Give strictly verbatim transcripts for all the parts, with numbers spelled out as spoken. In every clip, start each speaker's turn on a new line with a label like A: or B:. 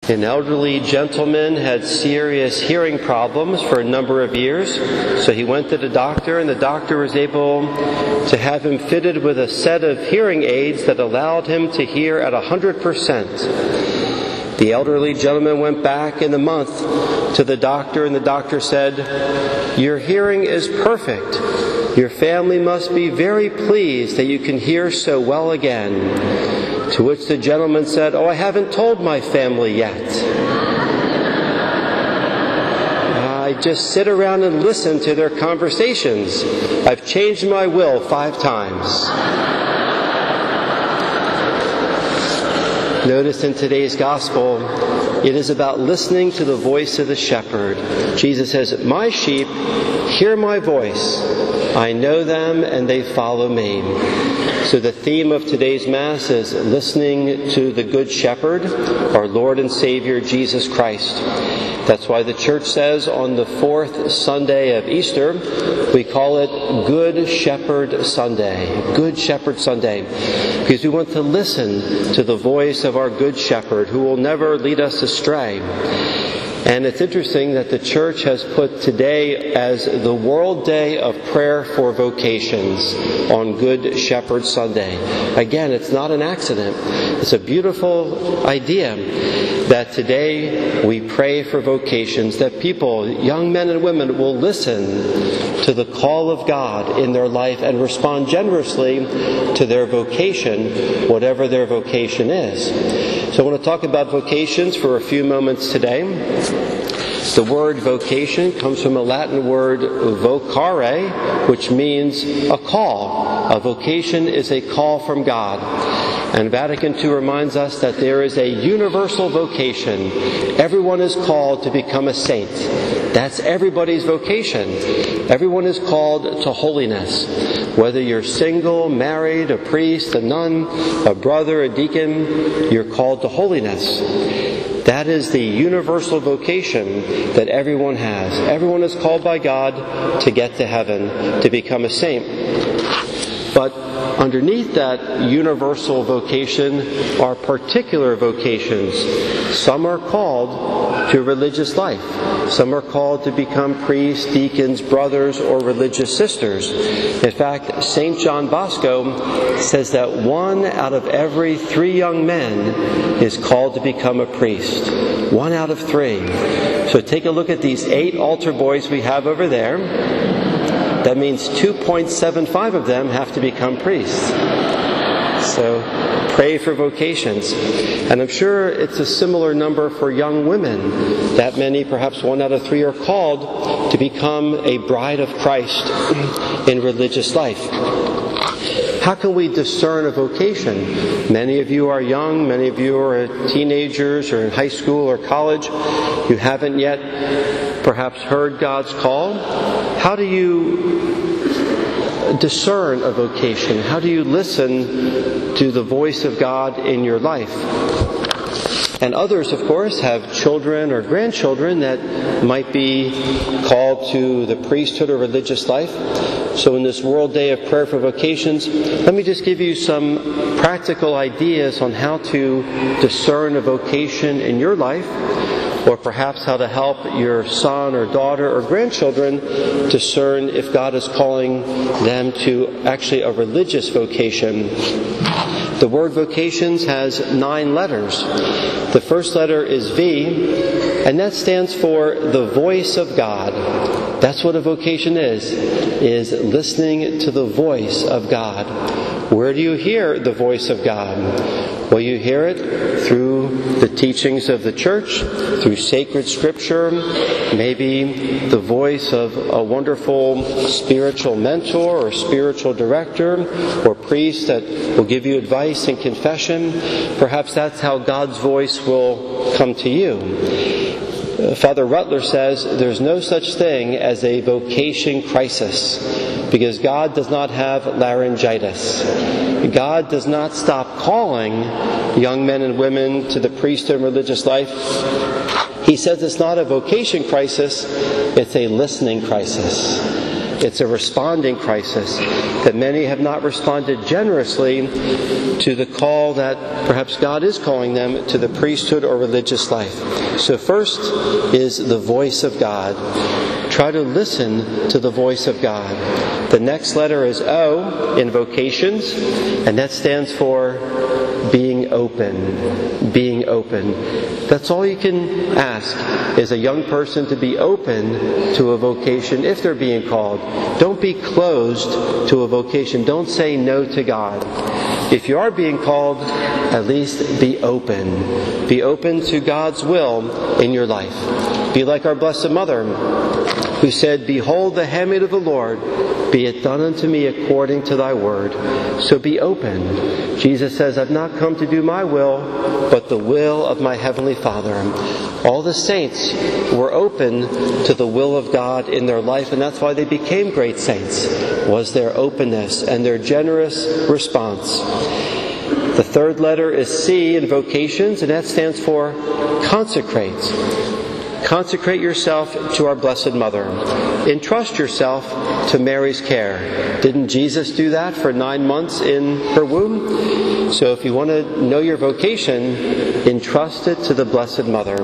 A: An elderly gentleman had serious hearing problems for a number of years, so he went to the doctor, and the doctor was able to have him fitted with a set of hearing aids that allowed him to hear at one hundred percent. The elderly gentleman went back in the month to the doctor, and the doctor said, "Your hearing is perfect. Your family must be very pleased that you can hear so well again." To which the gentleman said, "Oh, I haven't told my family yet. I just sit around and listen to their conversations. I've changed my will five times." Notice in today's gospel, it is about listening to the voice of the shepherd. Jesus says, "My sheep hear my voice. I know them and they follow me." So the theme of today's Mass is listening to the Good Shepherd, our Lord and Savior, Jesus Christ. That's why the Church says on the fourth Sunday of Easter, we call it Good Shepherd Sunday. Good Shepherd Sunday. Because we want to listen to the voice of our Good Shepherd, who will never lead us astray. And it's interesting that the Church has put today as the World Day of Prayer for Vocations on Good Shepherd Sunday. Again, it's not an accident. It's a beautiful idea that today we pray for vocations, that people, young men and women, will listen to the call of God in their life and respond generously to their vocation, whatever their vocation is. So I want to talk about vocations for a few moments today. The word vocation comes from a Latin word vocare, which means a call. A vocation is a call from God. And Vatican two reminds us that there is a universal vocation. Everyone is called to become a saint. That's everybody's vocation. Everyone is called to holiness. Whether you're single, married, a priest, a nun, a brother, a deacon, you're called to holiness. That is the universal vocation that everyone has. Everyone is called by God to get to heaven, to become a saint. But underneath that universal vocation are particular vocations. Some are called to religious life. Some are called to become priests, deacons, brothers, or religious sisters. In fact, Saint John Bosco says that one out of every three young men is called to become a priest. One out of three. So take a look at these eight altar boys we have over there. That means two point seven five of them have to become priests. So pray for vocations. And I'm sure it's a similar number for young women. That many, perhaps one out of three, are called to become a bride of Christ in religious life. How can we discern a vocation? Many of you are young, many of you are teenagers or in high school or college. You haven't yet perhaps heard God's call. How do you discern a vocation? How do you listen to the voice of God in your life? And others, of course, have children or grandchildren that might be called to the priesthood or religious life. So in this World Day of Prayer for Vocations, let me just give you some practical ideas on how to discern a vocation in your life, or perhaps how to help your son or daughter or grandchildren discern if God is calling them to actually a religious vocation. The word vocations has nine letters. The first letter is V, and that stands for the voice of God. That's what a vocation is, is listening to the voice of God. Where do you hear the voice of God? Well, you hear it through the teachings of the church, through sacred scripture, maybe the voice of a wonderful spiritual mentor or spiritual director or priest that will give you advice and confession. Perhaps that's how God's voice will come to you. Father Rutler says there's no such thing as a vocation crisis because God does not have laryngitis. God does not stop calling young men and women to the priesthood and religious life. He says it's not a vocation crisis, it's a listening crisis. It's a responding crisis, that many have not responded generously to the call that perhaps God is calling them to the priesthood or religious life. So first is the voice of God. Try to listen to the voice of God. The next letter is O in vocations, and that stands for being open. Being open. That's all you can ask, is a young person to be open to a vocation if they're being called. Don't be closed to a vocation. Don't say no to God. If you are being called, at least be open. Be open to God's will in your life. Be like our Blessed Mother, who said, "Behold the handmaid of the Lord, be it done unto me according to thy word." So be open. Jesus says, "I've not come to do my will, but the will of my heavenly Father." All the saints were open to the will of God in their life, and that's why they became great saints, was their openness and their generous response. The third letter is C in vocations, and that stands for consecrate. Consecrate yourself to our Blessed Mother. Entrust yourself to Mary's care. Didn't Jesus do that for nine months in her womb? So if you want to know your vocation, entrust it to the Blessed Mother.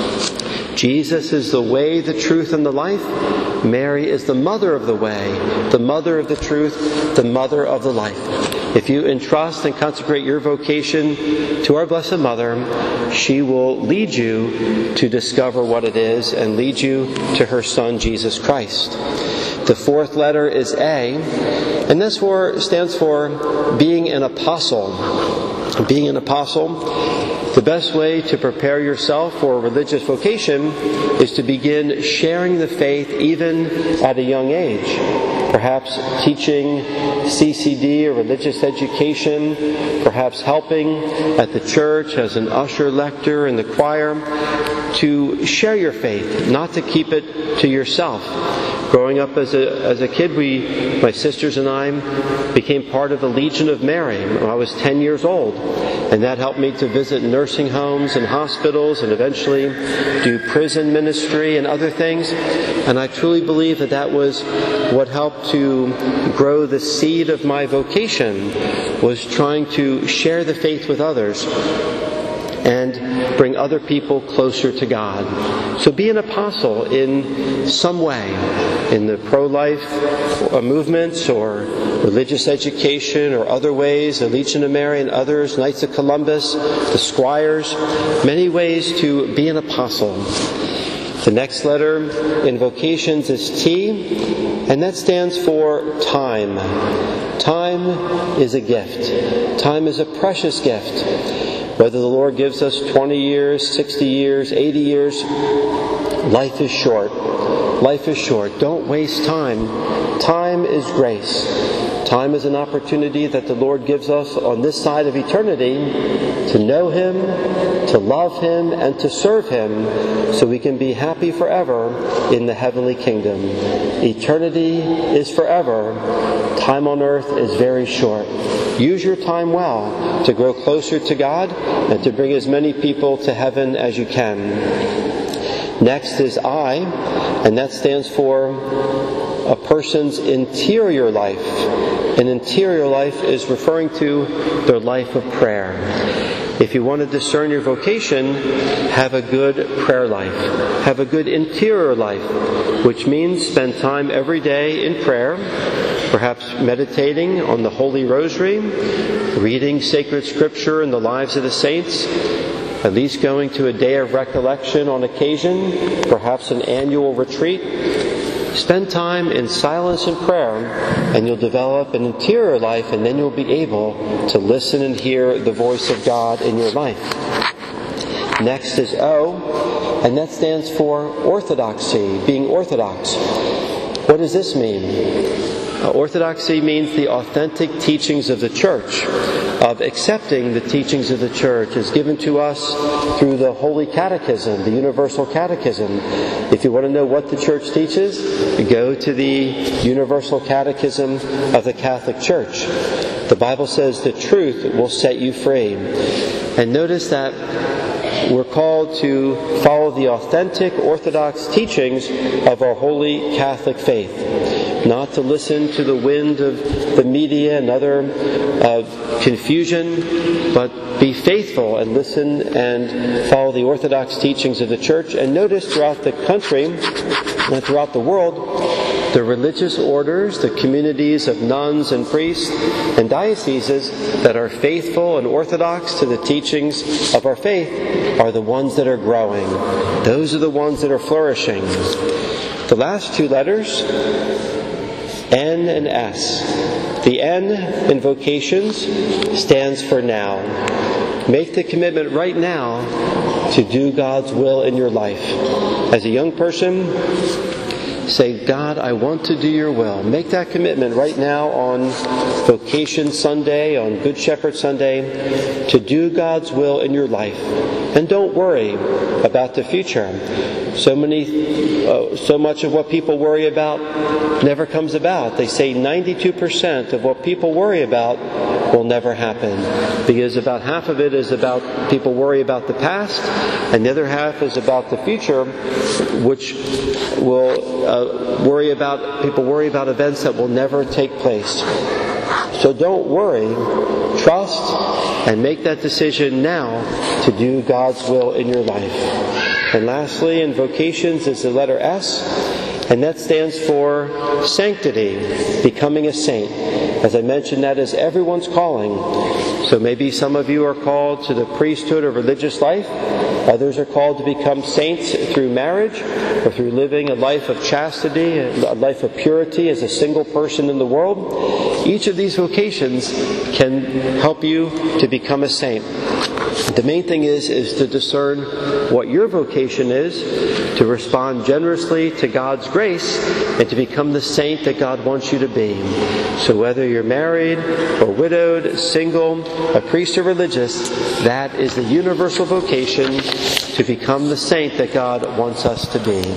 A: Jesus is the way, the truth, and the life. Mary is the mother of the way, the mother of the truth, the mother of the life. If you entrust and consecrate your vocation to our Blessed Mother, she will lead you to discover what it is and lead you to her Son, Jesus Christ. The fourth letter is A, and this for, stands for being an apostle. Being an apostle. The best way to prepare yourself for a religious vocation is to begin sharing the faith even at a young age. Perhaps teaching C C D or religious education, perhaps helping at the church as an usher, lector in the choir, to share your faith, not to keep it to yourself. Growing up as a as a kid, we, my sisters and I, became part of the Legion of Mary when I was ten years old. And that helped me to visit nursing homes and hospitals and eventually do prison ministry and other things. And I truly believe that that was what helped to grow the seed of my vocation, was trying to share the faith with others and bring other people closer to God. So be an apostle in some way, in the pro-life movements or religious education or other ways, the Legion of Mary and others, Knights of Columbus, the Squires, many ways to be an apostle. The next letter in vocations is T, and that stands for time. Time is a gift. Time is a precious gift. Whether the Lord gives us twenty years, sixty years, eighty years, life is short. Life is short. Don't waste time. Time is grace. Time is an opportunity that the Lord gives us on this side of eternity to know Him, to love Him, and to serve Him so we can be happy forever in the heavenly kingdom. Eternity is forever. Time on earth is very short. Use your time well to grow closer to God and to bring as many people to heaven as you can. Next is I, and that stands for a person's interior life. An interior life is referring to their life of prayer. If you want to discern your vocation, have a good prayer life. Have a good interior life, which means spend time every day in prayer, perhaps meditating on the Holy Rosary, reading sacred scripture and the lives of the saints, at least going to a day of recollection on occasion, perhaps an annual retreat. Spend time in silence and prayer, and you'll develop an interior life, and then you'll be able to listen and hear the voice of God in your life. Next is O, and that stands for orthodoxy, being orthodox. What does this mean? Orthodoxy means the authentic teachings of the Church, of accepting the teachings of the Church as given to us through the Holy Catechism, the Universal Catechism. If you want to know what the Church teaches, go to the Universal Catechism of the Catholic Church. The Bible says the truth will set you free. And notice that we're called to follow the authentic Orthodox teachings of our holy Catholic faith, not to listen to the wind of the media and other uh, confusion, but be faithful and listen and follow the Orthodox teachings of the Church. And notice throughout the country and throughout the world, the religious orders, the communities of nuns and priests and dioceses that are faithful and orthodox to the teachings of our faith are the ones that are growing. Those are the ones that are flourishing. The last two letters, N and S. The N in vocations stands for now. Make the commitment right now to do God's will in your life. As a young person, say, God, I want to do your will. Make that commitment right now on Vocation Sunday, on Good Shepherd Sunday, to do God's will in your life. And don't worry about the future. So many, uh, so much of what people worry about never comes about. They say ninety-two percent of what people worry about will never happen, because about half of it is about people worry about the past, and the other half is about the future, which will uh, worry about people worry about events that will never take place. So don't worry, trust, and make that decision now to do God's will in your life. And lastly, in vocations is the letter S, and that stands for sanctity, becoming a saint. As I mentioned, that is everyone's calling. So maybe some of you are called to the priesthood or religious life. Others are called to become saints through marriage or through living a life of chastity, a life of purity as a single person in the world. Each of these vocations can help you to become a saint. The main thing is, is to discern what your vocation is, to respond generously to God's grace, and to become the saint that God wants you to be. So whether you're married or widowed, single, a priest or religious, that is the universal vocation to become the saint that God wants us to be.